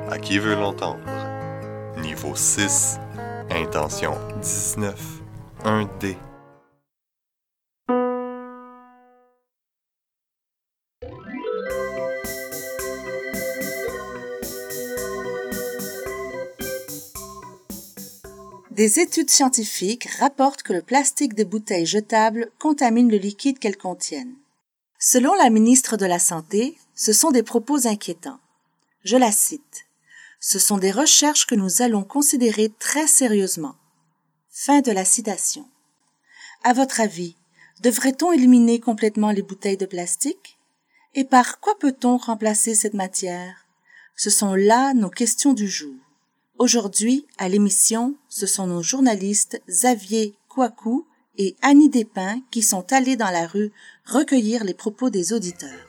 À qui veut l'entendre? Niveau 6, intention 19, 1D. Des études scientifiques rapportent que le plastique des bouteilles jetables contamine le liquide qu'elles contiennent. Selon la ministre de la Santé, ce sont des propos inquiétants. Je la cite. « Ce sont des recherches que nous allons considérer très sérieusement. » Fin de la citation. À votre avis, devrait-on éliminer complètement les bouteilles de plastique? Et par quoi peut-on remplacer cette matière? Ce sont là nos questions du jour. Aujourd'hui, à l'émission, ce sont nos journalistes Xavier Kouakou et Annie Despins qui sont allés dans la rue recueillir les propos des auditeurs.